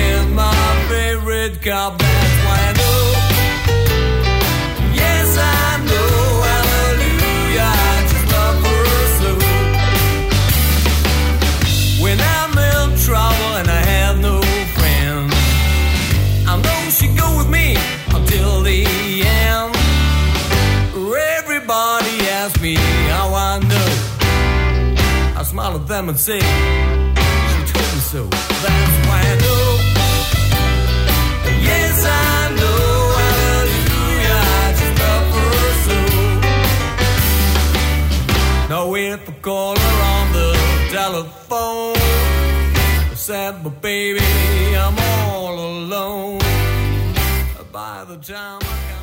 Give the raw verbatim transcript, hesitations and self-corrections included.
is my favorite cop. That's why I know. Yes, I know. Hallelujah, I just love her so. When I'm in trouble and I have no friends, I know she go with me until the end. Everybody asks me how I know. I smile at them and say, she told me so. That's why I know. Yes, I know. Hallelujah, I just love her so. Now if I call her on the telephone, I said, but baby, I'm all alone. By the time I got